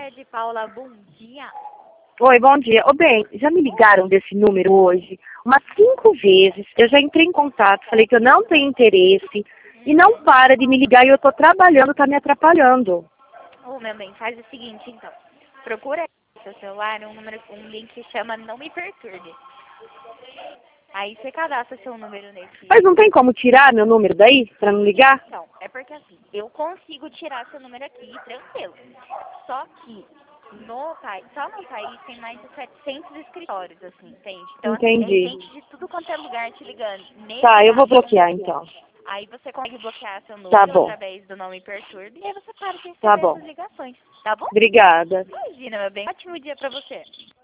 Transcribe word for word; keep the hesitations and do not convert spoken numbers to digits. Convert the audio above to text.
tarde, Paula. Bom dia. Oi, bom dia. Ô, bem, já me ligaram desse número hoje umas cinco vezes. Eu já entrei em contato, falei que eu não tenho interesse e não para de me ligar e eu tô trabalhando, tá me atrapalhando. Ô, meu bem, faz o seguinte, então. Procura aí no seu celular um, número, um link que chama Não Me Perturbe. Aí você cadastra seu número nesse... Mas não tem como tirar meu número daí, pra não ligar? Então, é porque assim, eu consigo tirar seu número aqui, tranquilo. Só que no país, só no país tem mais de setecentos escritórios, assim, entende? Então, assim, é Entendi. gente de tudo quanto é lugar te ligando. Nesse Tá, eu vou caso, bloquear então. aí você consegue bloquear seu número Tá bom. através do Não Me Perturbe e aí você para de Tá receber bom. essas ligações, tá bom? Obrigada. Imagina, meu bem. Ótimo dia pra você.